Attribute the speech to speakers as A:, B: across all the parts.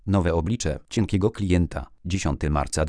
A: Nowe oblicze cienkiego klienta 10 marca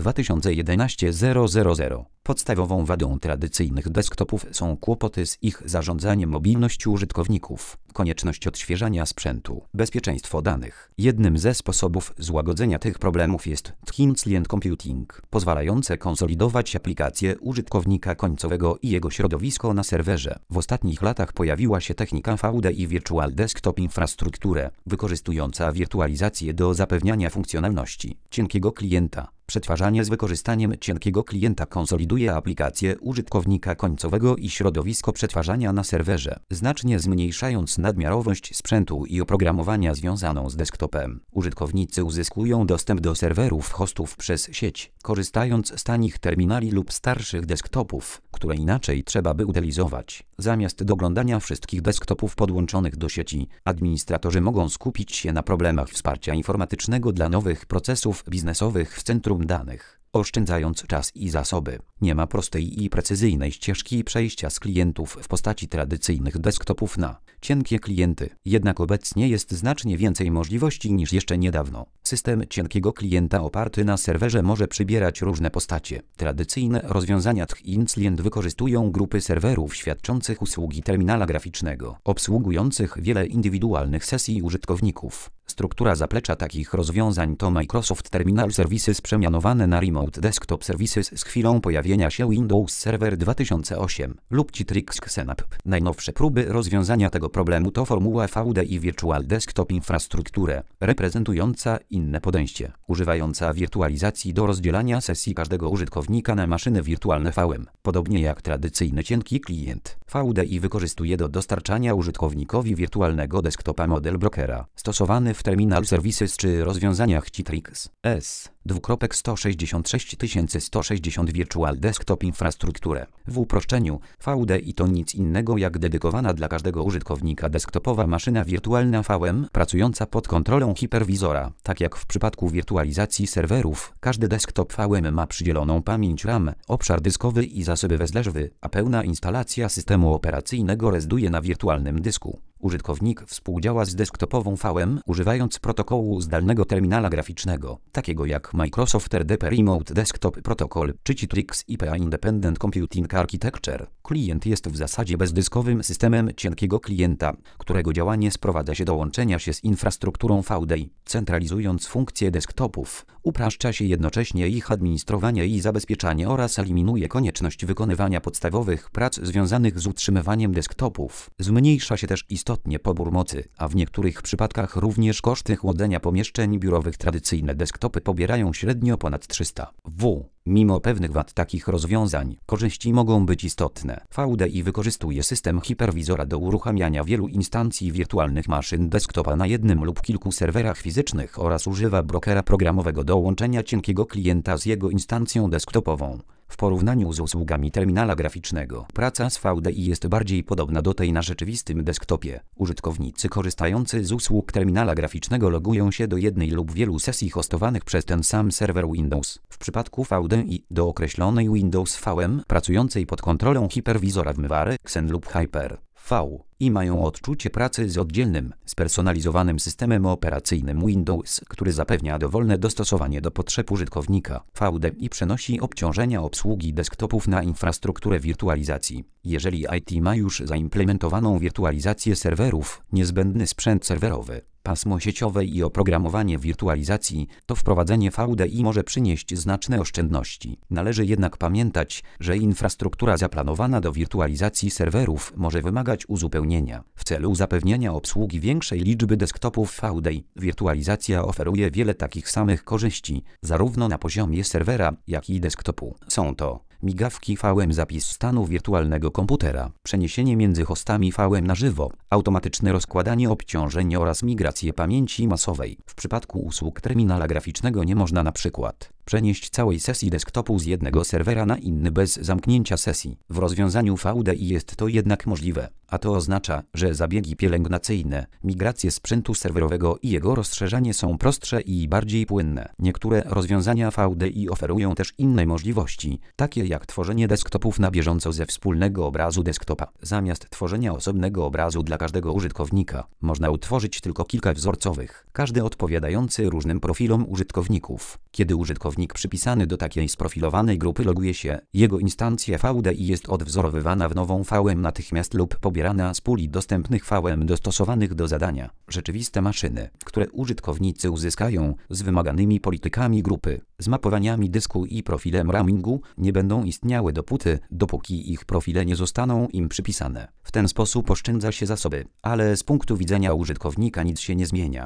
A: 2011 000. Podstawową wadą tradycyjnych desktopów są kłopoty z ich zarządzaniem mobilności użytkowników, konieczność odświeżania sprzętu, bezpieczeństwo danych. Jednym ze sposobów złagodzenia tych problemów jest Thin Client Computing, pozwalające konsolidować aplikacje użytkownika końcowego i jego środowisko na serwerze. W ostatnich latach pojawiła się technika VDI Virtual Desktop Infrastructure, wykorzystująca wirtualizację do zapewniania funkcjonalności cienkiego klienta. Przetwarzanie z wykorzystaniem cienkiego klienta konsoliduje aplikacje użytkownika końcowego i środowisko przetwarzania na serwerze, znacznie zmniejszając nadmiarowość sprzętu i oprogramowania związaną z desktopem. Użytkownicy uzyskują dostęp do serwerów hostów przez sieć, korzystając z tanich terminali lub starszych desktopów, które inaczej trzeba by utylizować. Zamiast doglądania wszystkich desktopów podłączonych do sieci, administratorzy mogą skupić się na problemach wsparcia informatycznego dla nowych procesów biznesowych w centrum danych, oszczędzając czas i zasoby. Nie ma prostej i precyzyjnej ścieżki przejścia z klientów w postaci tradycyjnych desktopów na cienkie klienty. Jednak obecnie jest znacznie więcej możliwości niż jeszcze niedawno. System cienkiego klienta oparty na serwerze może przybierać różne postacie. Tradycyjne rozwiązania Thin Client wykorzystują grupy serwerów świadczących usługi terminala graficznego, obsługujących wiele indywidualnych sesji użytkowników. Struktura zaplecza takich rozwiązań to Microsoft Terminal Services przemianowane na Remote Desktop Services z chwilą pojawienia się Windows Server 2008 lub Citrix XENAPP. Najnowsze próby rozwiązania tego problemu to formuła VDI Virtual Desktop Infrastructure, reprezentująca inne podejście, używająca wirtualizacji do rozdzielania sesji każdego użytkownika na maszyny wirtualne VM. Podobnie jak tradycyjny cienki klient, VDI wykorzystuje do dostarczania użytkownikowi wirtualnego desktopa model brokera, stosowany w Terminal Services czy rozwiązaniach Citrix S. 166 Virtual Desktop Infrastructure. W uproszczeniu, VDI to nic innego jak dedykowana dla każdego użytkownika desktopowa maszyna wirtualna VM pracująca pod kontrolą hiperwizora. Tak jak w przypadku wirtualizacji serwerów, każdy desktop VM ma przydzieloną pamięć RAM, obszar dyskowy i zasoby wezleżwy, a pełna instalacja systemu operacyjnego rezyduje na wirtualnym dysku. Użytkownik współdziała z desktopową VM używając protokołu zdalnego terminala graficznego, takiego jak Microsoft RDP Remote Desktop Protocol czy Citrix IPA Independent Computing Architecture. Klient jest w zasadzie bezdyskowym systemem cienkiego klienta, którego działanie sprowadza się do łączenia się z infrastrukturą VDI. Centralizując funkcje desktopów, upraszcza się jednocześnie ich administrowanie i zabezpieczanie oraz eliminuje konieczność wykonywania podstawowych prac związanych z utrzymywaniem desktopów. Zmniejsza się też istotnie pobór mocy, a w niektórych przypadkach również koszty chłodzenia pomieszczeń biurowych. Tradycyjne desktopy pobierają średnio ponad 300 W. Mimo pewnych wad takich rozwiązań, korzyści mogą być istotne. VDI wykorzystuje system hiperwizora do uruchamiania wielu instancji wirtualnych maszyn desktopa na jednym lub kilku serwerach fizycznych oraz używa brokera programowego do łączenia cienkiego klienta z jego instancją desktopową. W porównaniu z usługami terminala graficznego, praca z VDI jest bardziej podobna do tej na rzeczywistym desktopie. Użytkownicy korzystający z usług terminala graficznego logują się do jednej lub wielu sesji hostowanych przez ten sam serwer Windows. W przypadku VDI do określonej Windows VM pracującej pod kontrolą hiperwizora wmywary Xen lub Hyper-V i mają odczucie pracy z oddzielnym, spersonalizowanym systemem operacyjnym Windows, który zapewnia dowolne dostosowanie do potrzeb użytkownika. VDI przenosi obciążenia obsługi desktopów na infrastrukturę wirtualizacji. Jeżeli IT ma już zaimplementowaną wirtualizację serwerów, niezbędny sprzęt serwerowy, pasmo sieciowe i oprogramowanie wirtualizacji, to wprowadzenie VDI może przynieść znaczne oszczędności. Należy jednak pamiętać, że infrastruktura zaplanowana do wirtualizacji serwerów może wymagać uzupełnienia. W celu zapewnienia obsługi większej liczby desktopów VDI, wirtualizacja oferuje wiele takich samych korzyści, zarówno na poziomie serwera, jak i desktopu. Są to migawki VM, zapis stanu wirtualnego komputera, przeniesienie między hostami VM na żywo, automatyczne rozkładanie obciążeń oraz migrację pamięci masowej. W przypadku usług terminala graficznego nie można na przykład przenieść całej sesji desktopu z jednego serwera na inny bez zamknięcia sesji. W rozwiązaniu VDI jest to jednak możliwe, a to oznacza, że zabiegi pielęgnacyjne, migracje sprzętu serwerowego i jego rozszerzanie są prostsze i bardziej płynne. Niektóre rozwiązania VDI oferują też inne możliwości, takie jak tworzenie desktopów na bieżąco ze wspólnego obrazu desktopa. Zamiast tworzenia osobnego obrazu dla każdego użytkownika, można utworzyć tylko kilka wzorcowych, każdy odpowiadający różnym profilom użytkowników. Kiedy użytkownik przypisany do takiej sprofilowanej grupy loguje się, jego instancja VDI jest odwzorowywana w nową VM natychmiast lub pobierana z puli dostępnych VM dostosowanych do zadania. Rzeczywiste maszyny, które użytkownicy uzyskają z wymaganymi politykami grupy, zmapowaniami dysku i profilem roamingu, nie będą istniały dopóki ich profile nie zostaną im przypisane. W ten sposób oszczędza się zasoby, ale z punktu widzenia użytkownika nic się nie zmienia.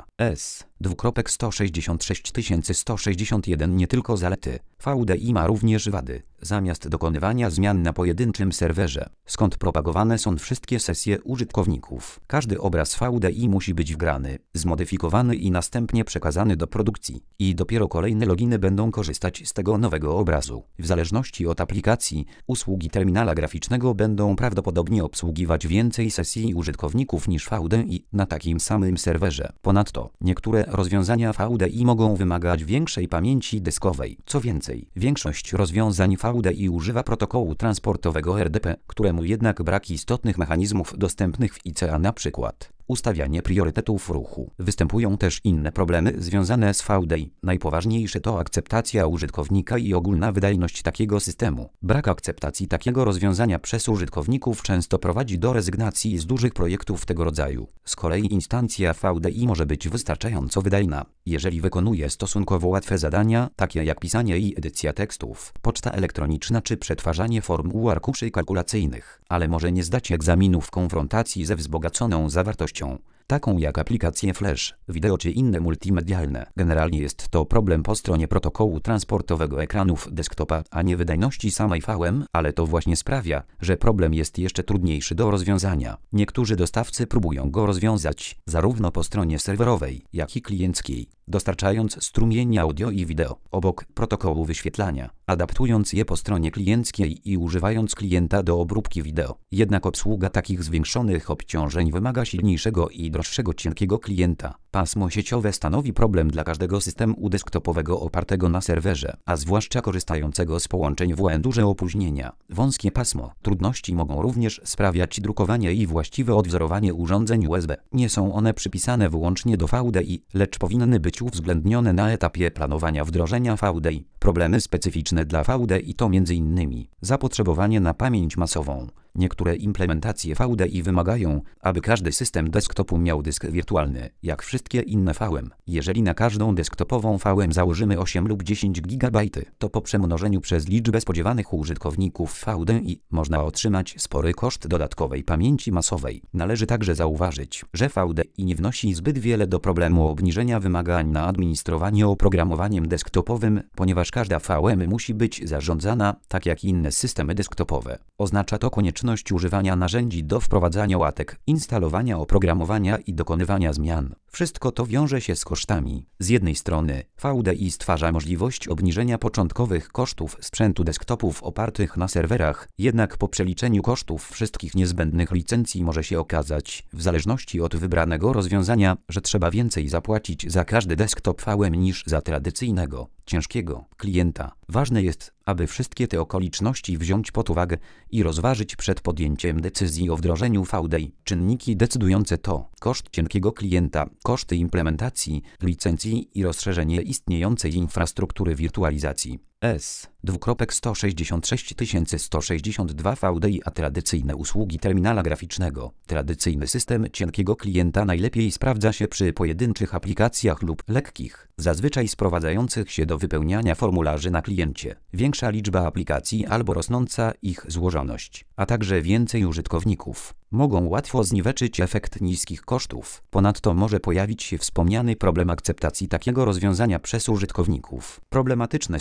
A: S:166 nie tylko zalety. VDI ma również wady. Zamiast dokonywania zmian na pojedynczym serwerze, skąd propagowane są wszystkie sesje użytkowników, każdy obraz VDI musi być wgrany, zmodyfikowany i następnie przekazany do produkcji. I dopiero kolejne loginy będą korzystać z tego nowego obrazu. W zależności od aplikacji, usługi terminala graficznego będą prawdopodobnie obsługiwać więcej sesji użytkowników niż VDI na takim samym serwerze. Ponadto, niektóre rozwiązania VDI mogą wymagać większej pamięci dyskowej. Co więcej, większość rozwiązań VDI używa protokołu transportowego RDP, któremu jednak brak istotnych mechanizmów dostępnych w ICA, np. ustawianie priorytetów ruchu. Występują też inne problemy związane z VDI. Najpoważniejsze to akceptacja użytkownika i ogólna wydajność takiego systemu. Brak akceptacji takiego rozwiązania przez użytkowników często prowadzi do rezygnacji z dużych projektów tego rodzaju. Z kolei instancja VDI może być wystarczająco wydajna, jeżeli wykonuje stosunkowo łatwe zadania, takie jak pisanie i edycja tekstów, poczta elektroniczna czy przetwarzanie formuł arkuszy kalkulacyjnych, ale może nie zdać egzaminu w konfrontacji ze wzbogaconą zawartością, taką jak aplikacje Flash, wideo czy inne multimedialne. Generalnie jest to problem po stronie protokołu transportowego ekranów desktopa, a nie wydajności samej VM, ale to właśnie sprawia, że problem jest jeszcze trudniejszy do rozwiązania. Niektórzy dostawcy próbują go rozwiązać zarówno po stronie serwerowej, jak i klienckiej, dostarczając strumienie audio i wideo obok protokołu wyświetlania, adaptując je po stronie klienckiej i używając klienta do obróbki wideo. Jednak obsługa takich zwiększonych obciążeń wymaga silniejszego i droższego cienkiego klienta. Pasmo sieciowe stanowi problem dla każdego systemu desktopowego opartego na serwerze, a zwłaszcza korzystającego z połączeń WLAN. Duże opóźnienia, wąskie pasmo. Trudności mogą również sprawiać drukowanie i właściwe odwzorowanie urządzeń USB. Nie są one przypisane wyłącznie do VDI, lecz powinny być uwzględnione na etapie planowania wdrożenia VDI. Problemy specyficzne dla VDI to m.in. zapotrzebowanie na pamięć masową. Niektóre implementacje VDI wymagają, aby każdy system desktopu miał dysk wirtualny, jak wszystkie inne VM. Jeżeli na każdą desktopową VM założymy 8 lub 10 GB, to po przemnożeniu przez liczbę spodziewanych użytkowników VDI można otrzymać spory koszt dodatkowej pamięci masowej. Należy także zauważyć, że VDI nie wnosi zbyt wiele do problemu obniżenia wymagań na administrowanie oprogramowaniem desktopowym, ponieważ każda VM musi być zarządzana tak jak inne systemy desktopowe. Oznacza to konieczność używania narzędzi do wprowadzania łatek, instalowania oprogramowania i dokonywania zmian. Wszystko to wiąże się z kosztami. Z jednej strony VDI stwarza możliwość obniżenia początkowych kosztów sprzętu desktopów opartych na serwerach, jednak po przeliczeniu kosztów wszystkich niezbędnych licencji może się okazać, w zależności od wybranego rozwiązania, że trzeba więcej zapłacić za każdy desktop VM niż za tradycyjnego, ciężkiego klienta. Ważne jest, aby wszystkie te okoliczności wziąć pod uwagę i rozważyć przed podjęciem decyzji o wdrożeniu VDI. Czynniki decydujące to koszt cienkiego klienta, koszty implementacji, licencji i rozszerzenie istniejącej infrastruktury wirtualizacji. S:166 VDI, a tradycyjne usługi terminala graficznego. Tradycyjny system cienkiego klienta najlepiej sprawdza się przy pojedynczych aplikacjach lub lekkich, zazwyczaj sprowadzających się do wypełniania formularzy na kliencie. Większa liczba aplikacji albo rosnąca ich złożoność, a także więcej użytkowników mogą łatwo zniweczyć efekt niskich kosztów. Ponadto może pojawić się wspomniany problem akceptacji takiego rozwiązania przez użytkowników. Problematyczne stają się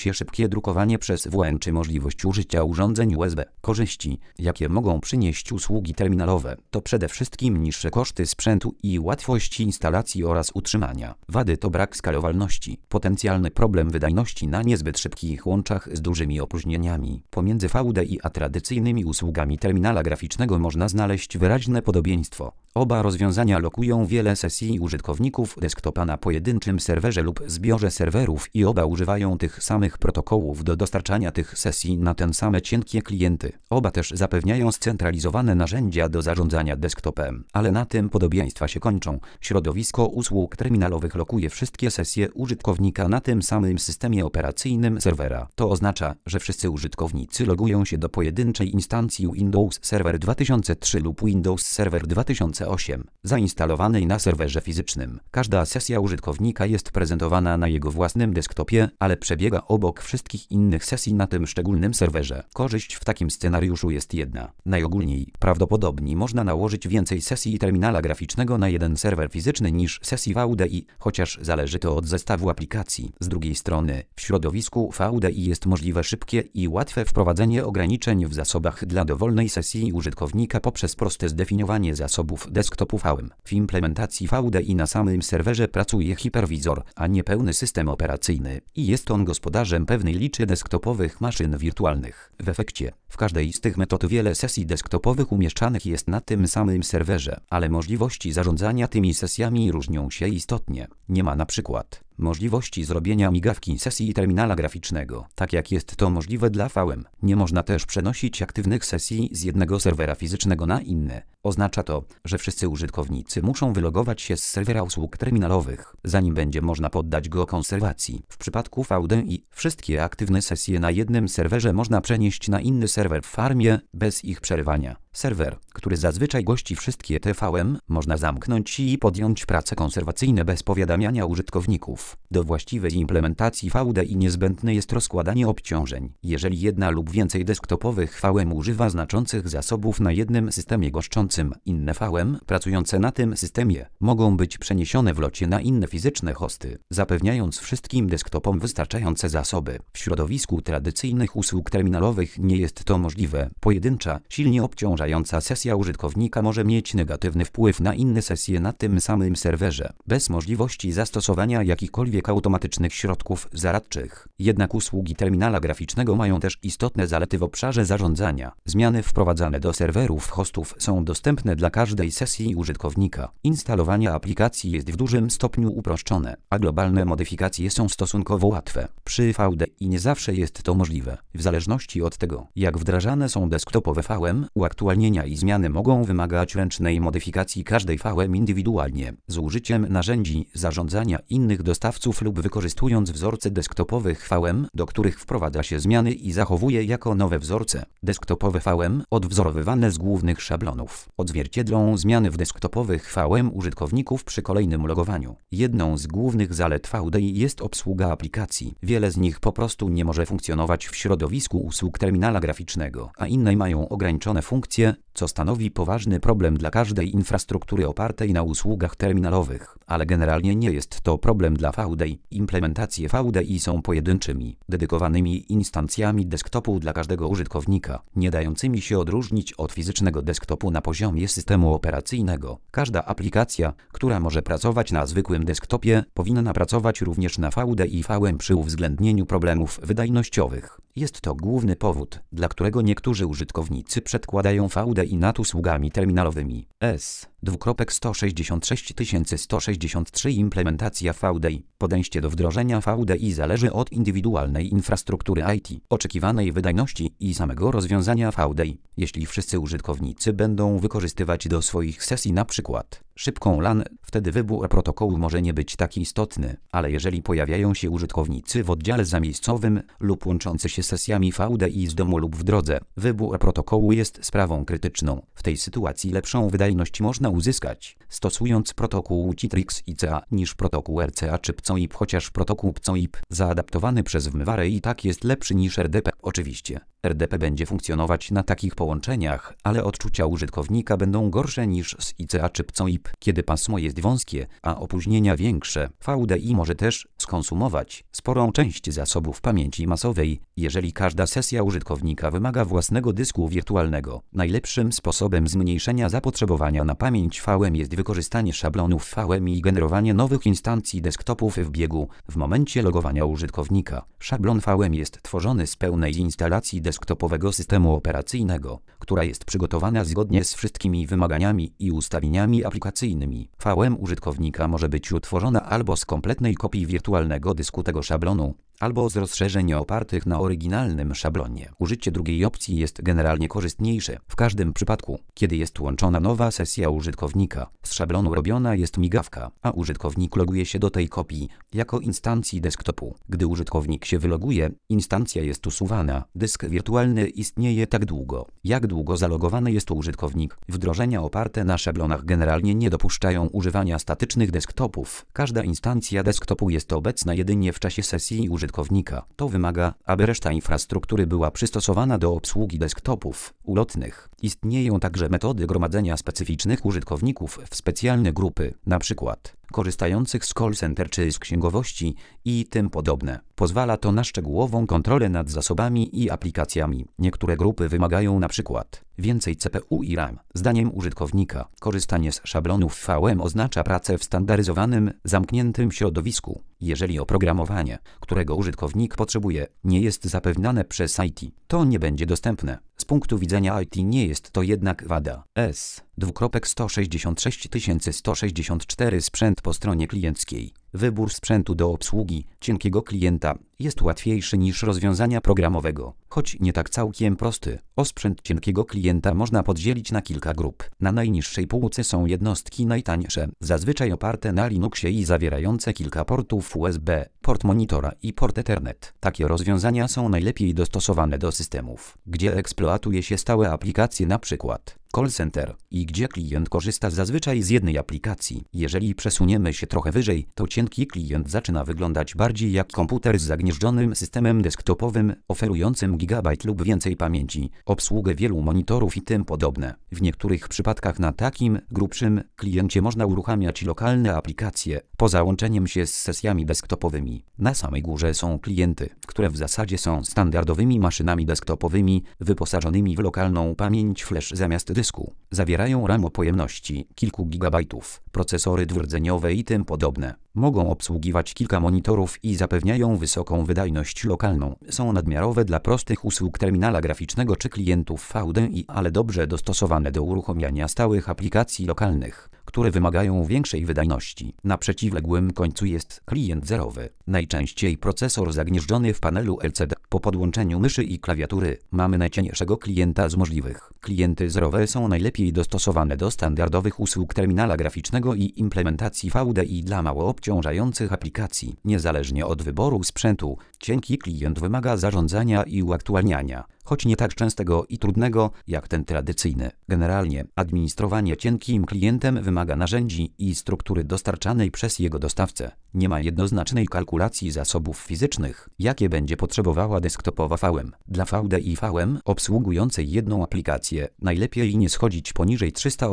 A: się szybkie drukowanie przez WN czy możliwość użycia urządzeń USB. Korzyści, jakie mogą przynieść usługi terminalowe, to przede wszystkim niższe koszty sprzętu i łatwość instalacji oraz utrzymania. Wady to brak skalowalności, potencjalny problem wydajności na niezbyt szybkich łączach z dużymi opóźnieniami. Pomiędzy VDI a tradycyjnymi usługami terminala graficznego można znaleźć wyraźne podobieństwo. Oba rozwiązania lokują wiele sesji użytkowników desktopa na pojedynczym serwerze lub zbiorze serwerów i oba używają tych samych protokołów do dostarczania tych sesji na te same cienkie klienty. Oba też zapewniają scentralizowane narzędzia do zarządzania desktopem, ale na tym podobieństwa się kończą. Środowisko usług terminalowych lokuje wszystkie sesje użytkownika na tym samym systemie operacyjnym serwera. To oznacza, że wszyscy użytkownicy logują się do pojedynczej instancji Windows Server 2003 lub Windows Server 2008, zainstalowanej na serwerze fizycznym. Każda sesja użytkownika jest prezentowana na jego własnym desktopie, ale przebiega obok wszystkich innych sesji na tym szczególnym serwerze. Korzyść w takim scenariuszu jest jedna. Najogólniej, prawdopodobnie można nałożyć więcej sesji terminala graficznego na jeden serwer fizyczny niż sesji VDI, chociaż zależy to od zestawu aplikacji. Z drugiej strony, w środowisku VDI jest możliwe szybkie i łatwe wprowadzenie ograniczeń w zasobach dla dowolnej sesji użytkownika poprzez proste zdefiniowanie zasobów desktopu VM. W implementacji VDI na samym serwerze pracuje hiperwizor, a nie pełny system operacyjny i jest on gospodarzem pewnej liczby desktopowych maszyn wirtualnych. W efekcie, w każdej z tych metod wiele sesji desktopowych umieszczanych jest na tym samym serwerze, ale możliwości zarządzania tymi sesjami różnią się istotnie. Nie ma na przykład możliwości zrobienia migawki sesji terminala graficznego, tak jak jest to możliwe dla VM. Nie można też przenosić aktywnych sesji z jednego serwera fizycznego na inny. Oznacza to, że wszyscy użytkownicy muszą wylogować się z serwera usług terminalowych, zanim będzie można poddać go konserwacji. W przypadku VDI wszystkie aktywne sesje na jednym serwerze można przenieść na inny serwer w farmie bez ich przerywania. Serwer, który zazwyczaj gości wszystkie te VM, można zamknąć i podjąć prace konserwacyjne bez powiadamiania użytkowników. Do właściwej implementacji VDI niezbędne jest rozkładanie obciążeń. Jeżeli jedna lub więcej desktopowych VM używa znaczących zasobów na jednym systemie goszczącym, inne VM pracujące na tym systemie mogą być przeniesione w locie na inne fizyczne hosty, zapewniając wszystkim desktopom wystarczające zasoby. W środowisku tradycyjnych usług terminalowych nie jest to możliwe. Pojedyncza, silnie obciążająca sesja użytkownika może mieć negatywny wpływ na inne sesje na tym samym serwerze, bez możliwości zastosowania jakichkolwiek automatycznych środków zaradczych. Jednak usługi terminala graficznego mają też istotne zalety w obszarze zarządzania. Zmiany wprowadzane do serwerów hostów są dostępne dla każdej sesji użytkownika. Instalowanie aplikacji jest w dużym stopniu uproszczone, a globalne modyfikacje są stosunkowo łatwe. Przy VDI nie zawsze jest to możliwe. W zależności od tego, jak wdrażane są desktopowe VM, uaktualnienia i zmiany mogą wymagać ręcznej modyfikacji każdej VM indywidualnie, z użyciem narzędzi zarządzania innych dostawców lub wykorzystując wzorce desktopowych VM, do których wprowadza się zmiany i zachowuje jako nowe wzorce. Desktopowe VM, odwzorowywane z głównych szablonów, odzwierciedlą zmiany w desktopowych VM użytkowników przy kolejnym logowaniu. Jedną z głównych zalet VDI jest obsługa aplikacji. Wiele z nich po prostu nie może funkcjonować w środowisku usług terminala graficznego, a inne mają ograniczone funkcje, co stanowi poważny problem dla każdej infrastruktury opartej na usługach terminalowych, ale generalnie nie jest to problem dla VDI. Implementacje VDI są pojedynczymi, dedykowanymi instancjami desktopu dla każdego użytkownika, nie dającymi się odróżnić od fizycznego desktopu na poziomie systemu operacyjnego. Każda aplikacja, która może pracować na zwykłym desktopie, powinna pracować również na VDI VM przy uwzględnieniu problemów wydajnościowych. Jest to główny powód, dla którego niektórzy użytkownicy przedkładają VDI nad usługami terminalowymi. S2.166163 Implementacja VDI. Podejście do wdrożenia VDI zależy od indywidualnej infrastruktury IT, oczekiwanej wydajności i samego rozwiązania VDI. Jeśli wszyscy użytkownicy będą wykorzystywać do swoich sesji np. szybką LAN, wtedy wybór protokołu może nie być taki istotny, ale jeżeli pojawiają się użytkownicy w oddziale zamiejscowym lub łączący się sesjami VDI z domu lub w drodze, wybór protokołu jest sprawą krytyczną. W tej sytuacji lepszą wydajność można uzyskać, stosując protokół Citrix ICA niż protokół RCA czy PCOIP, chociaż protokół PCOIP zaadaptowany przez WMWARE i tak jest lepszy niż RDP. Oczywiście, RDP będzie funkcjonować na takich połączeniach, ale odczucia użytkownika będą gorsze niż z ICA czy PCOIP, kiedy pasmo jest wąskie, a opóźnienia większe. VDI może też skonsumować sporą część zasobów pamięci masowej, jeżeli każda sesja użytkownika wymaga własnego dysku wirtualnego. Najlepszym sposobem zmniejszenia zapotrzebowania na pamięć VM jest wykorzystanie szablonów VM i generowanie nowych instancji desktopów w biegu w momencie logowania użytkownika. Szablon VM jest tworzony z pełnej instalacji desktopowego systemu operacyjnego, która jest przygotowana zgodnie z wszystkimi wymaganiami i ustawieniami aplikacyjnymi. VM użytkownika może być utworzona albo z kompletnej kopii wirtualnego dysku tego szablonu, albo z rozszerzeń opartych na oryginalnym szablonie. Użycie drugiej opcji jest generalnie korzystniejsze. W każdym przypadku, kiedy jest łączona nowa sesja użytkownika, z szablonu robiona jest migawka, a użytkownik loguje się do tej kopii jako instancji desktopu. Gdy użytkownik się wyloguje, instancja jest usuwana. Dysk wirtualny istnieje tak długo, jak długo zalogowany jest użytkownik. Wdrożenia oparte na szablonach generalnie nie dopuszczają używania statycznych desktopów. Każda instancja desktopu jest obecna jedynie w czasie sesji użytkownika. To wymaga, aby reszta infrastruktury była przystosowana do obsługi desktopów ulotnych. Istnieją także metody gromadzenia specyficznych użytkowników w specjalne grupy, np. korzystających z call center czy z księgowości i tym podobne. Pozwala to na szczegółową kontrolę nad zasobami i aplikacjami. Niektóre grupy wymagają np. więcej CPU i RAM. Zdaniem użytkownika, korzystanie z szablonów VM oznacza pracę w standaryzowanym, zamkniętym środowisku. Jeżeli oprogramowanie, którego użytkownik potrzebuje, nie jest zapewniane przez IT, to nie będzie dostępne. Z punktu widzenia IT nie jest to jednak wada. S266164 sprzęt po stronie klienckiej. Wybór sprzętu do obsługi cienkiego klienta jest łatwiejszy niż rozwiązania programowego, choć nie tak całkiem prosty. Sprzęt cienkiego klienta można podzielić na kilka grup. Na najniższej półce są jednostki najtańsze, zazwyczaj oparte na Linuxie i zawierające kilka portów USB, port monitora i port Ethernet. Takie rozwiązania są najlepiej dostosowane do systemów, gdzie eksploatuje się stałe aplikacje, np. call center, i gdzie klient korzysta zazwyczaj z jednej aplikacji. Jeżeli przesuniemy się trochę wyżej, to cienki klient zaczyna wyglądać bardziej jak komputer z zagnieżdżonym systemem desktopowym, oferującym gigabajt lub więcej pamięci, obsługę wielu monitorów i tym podobne. W niektórych przypadkach na takim grubszym kliencie można uruchamiać lokalne aplikacje, poza łączeniem się z sesjami desktopowymi. Na samej górze są klienty, które w zasadzie są standardowymi maszynami desktopowymi, wyposażonymi w lokalną pamięć flash zamiast dysku. Zawierają RAM o pojemności kilku gigabajtów, procesory dwurdzeniowe i tym podobne. Mogą obsługiwać kilka monitorów i zapewniają wysoką wydajność lokalną. Są nadmiarowe dla prostych usług terminala graficznego czy klientów VDI, ale dobrze dostosowane do uruchamiania stałych aplikacji lokalnych, które wymagają większej wydajności. Na przeciwległym końcu jest klient zerowy. Najczęściej procesor zagnieżdżony w panelu LCD. Po podłączeniu myszy i klawiatury mamy najcieńszego klienta z możliwych. Klienty zerowe są najlepiej dostosowane do standardowych usług terminala graficznego i implementacji VDI dla mało obciążających aplikacji. Niezależnie od wyboru sprzętu, cienki klient wymaga zarządzania i uaktualniania, choć nie tak częstego i trudnego jak ten tradycyjny. Generalnie administrowanie cienkim klientem wymaga narzędzi i struktury dostarczanej przez jego dostawcę. Nie ma jednoznacznej kalkulacji zasobów fizycznych, jakie będzie potrzebowała desktopowa VM. Dla VDI VM obsługującej jedną aplikację najlepiej nie schodzić poniżej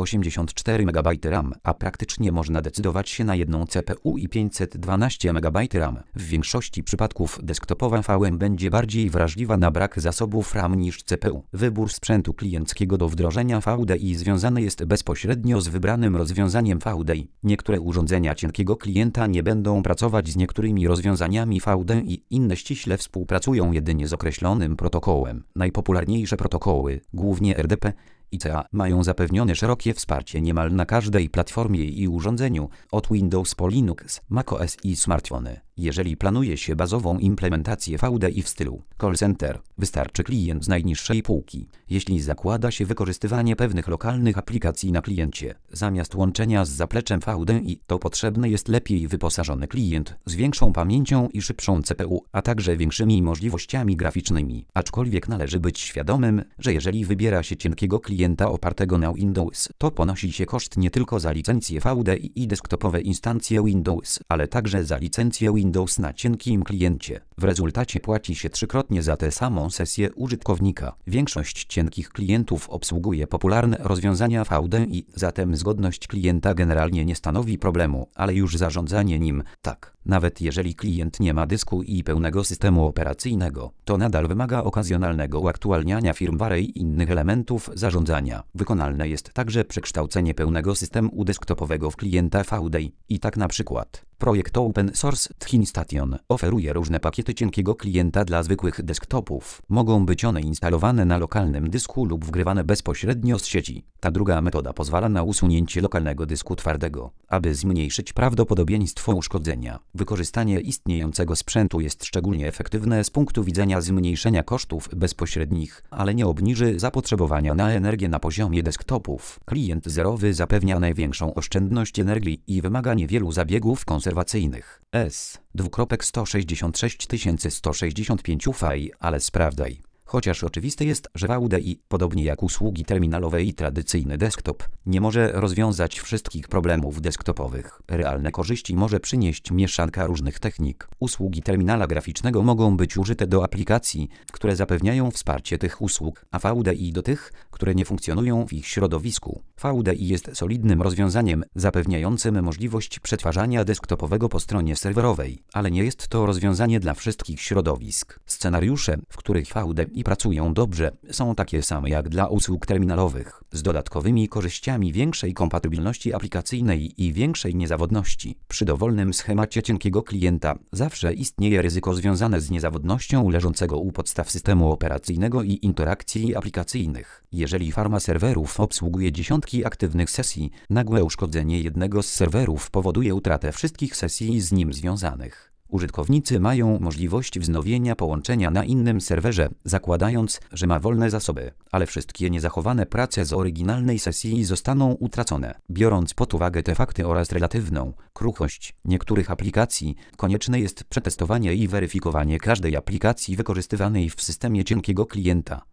A: 384 MB RAM, a praktycznie można decydować się na jedną CPU i 512 MB RAM. W większości przypadków desktopowa VM będzie bardziej wrażliwa na brak zasobów RAM niż CPU. Wybór sprzętu klienckiego do wdrożenia VDI związany jest bezpośrednio z wybranym rozwiązaniem VDI. Niektóre urządzenia cienkiego klienta nie będą pracować z niektórymi rozwiązaniami VDI, inne ściśle współpracują jedynie z określonym protokołem. Najpopularniejsze protokoły, głównie RDP, ICA, mają zapewnione szerokie wsparcie niemal na każdej platformie i urządzeniu, od Windows po Linux, macOS i smartfony. Jeżeli planuje się bazową implementację VDI w stylu call center, wystarczy klient z najniższej półki. Jeśli zakłada się wykorzystywanie pewnych lokalnych aplikacji na kliencie, zamiast łączenia z zapleczem VDI, to potrzebny jest lepiej wyposażony klient z większą pamięcią i szybszą CPU, a także większymi możliwościami graficznymi. Aczkolwiek należy być świadomym, że jeżeli wybiera się cienkiego klienta opartego na Windows, to ponosi się koszt nie tylko za licencję VDI i desktopowe instancje Windows, ale także za licencję Windows Windows na cienkim kliencie. W rezultacie płaci się trzykrotnie za tę samą sesję użytkownika. Większość cienkich klientów obsługuje popularne rozwiązania VDI, zatem zgodność klienta generalnie nie stanowi problemu, ale już zarządzanie nim tak. Nawet jeżeli klient nie ma dysku i pełnego systemu operacyjnego, to nadal wymaga okazjonalnego uaktualniania firmware i innych elementów zarządzania. Wykonalne jest także przekształcenie pełnego systemu desktopowego w klienta VDI. I tak na przykład projekt Open Source ThinStation oferuje różne pakiety cienkiego klienta dla zwykłych desktopów. Mogą być one instalowane na lokalnym dysku lub wgrywane bezpośrednio z sieci. Ta druga metoda pozwala na usunięcie lokalnego dysku twardego, aby zmniejszyć prawdopodobieństwo uszkodzenia. Wykorzystanie istniejącego sprzętu jest szczególnie efektywne z punktu widzenia zmniejszenia kosztów bezpośrednich, ale nie obniży zapotrzebowania na energię na poziomie desktopów. Klient zerowy zapewnia największą oszczędność energii i wymaga niewielu zabiegów konserwacyjnych. S. 2.165165 ale sprawdzaj. Chociaż oczywiste jest, że VDI, podobnie jak usługi terminalowe i tradycyjny desktop, nie może rozwiązać wszystkich problemów desktopowych. Realne korzyści może przynieść mieszanka różnych technik. Usługi terminala graficznego mogą być użyte do aplikacji, które zapewniają wsparcie tych usług, a VDI do tych, które nie funkcjonują w ich środowisku. VDI jest solidnym rozwiązaniem zapewniającym możliwość przetwarzania desktopowego po stronie serwerowej, ale nie jest to rozwiązanie dla wszystkich środowisk. Scenariusze, w których VDI pracują dobrze, są takie same jak dla usług terminalowych, z dodatkowymi korzyściami większej kompatybilności aplikacyjnej i większej niezawodności. Przy dowolnym schemacie cienkiego klienta zawsze istnieje ryzyko związane z niezawodnością leżącego u podstaw systemu operacyjnego i interakcji aplikacyjnych. Jeżeli farma serwerów obsługuje dziesiątki aktywnych sesji, nagłe uszkodzenie jednego z serwerów powoduje utratę wszystkich sesji z nim związanych. Użytkownicy mają możliwość wznowienia połączenia na innym serwerze, zakładając, że ma wolne zasoby, ale wszystkie niezachowane prace z oryginalnej sesji zostaną utracone. Biorąc pod uwagę te fakty oraz relatywną kruchość niektórych aplikacji, konieczne jest przetestowanie i weryfikowanie każdej aplikacji wykorzystywanej w systemie cienkiego klienta.